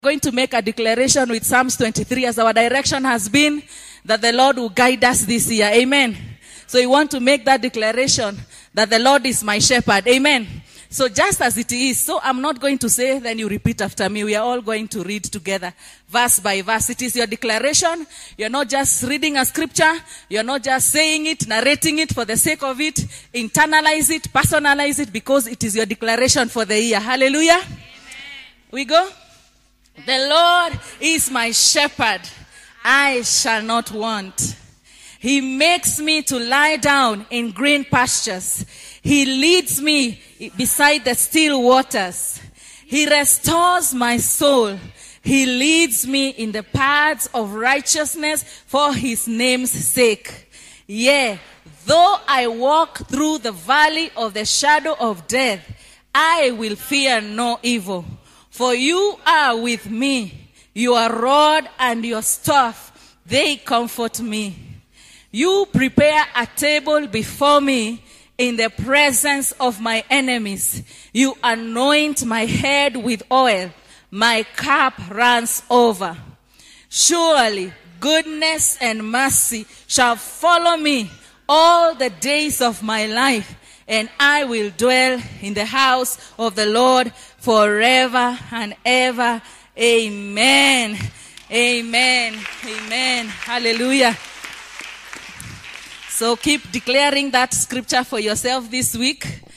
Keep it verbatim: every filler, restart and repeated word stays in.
Going to make a declaration with Psalms twenty-three, as our direction has been that the Lord will guide us this year. Amen. So you want to make that declaration that the Lord is my shepherd. Amen. So just as it is, so I'm not going to say, then you repeat after me. We are all going to read together, verse by verse. It is your declaration. You're not just reading a scripture. You're not just saying it, narrating it for the sake of it. Internalize it, personalize it, because it is your declaration for the year. Hallelujah. Amen. We go. The Lord is my shepherd. I shall not want. He makes me to lie down in green pastures. He leads me beside the still waters. He restores my soul. He leads me in the paths of righteousness for his name's sake. Yea, though I walk through the valley of the shadow of death, I will fear no evil. For you are with me. Your rod and your staff, they comfort me. You prepare a table before me in the presence of my enemies. You anoint my head with oil. My cup runs over. Surely goodness and mercy shall follow me all the days of my life, and I will dwell in the house of the Lord forever and ever. Amen. Amen. Amen. Hallelujah. So keep declaring that scripture for yourself this week.